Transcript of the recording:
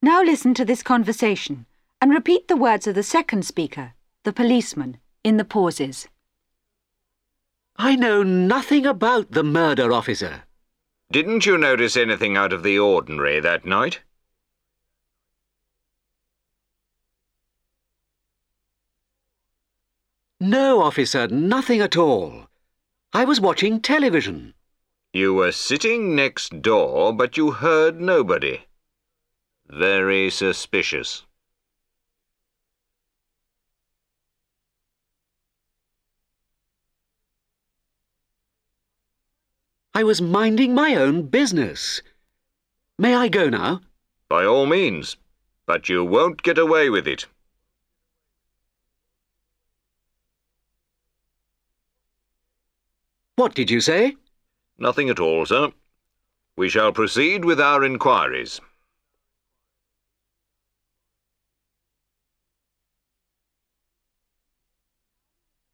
Now listen to this conversation and repeat the words of the second speaker, the policeman, in the pauses. I know nothing about the murder, officer. Didn't you notice anything out of the ordinary that night? No, officer, nothing at all. I was watching television. You were sitting next door, but you heard nobody. Very suspicious. I was minding my own business. May I go now? By all means, but you won't get away with it. What did you say? Nothing at all, sir. We shall proceed with our inquiries.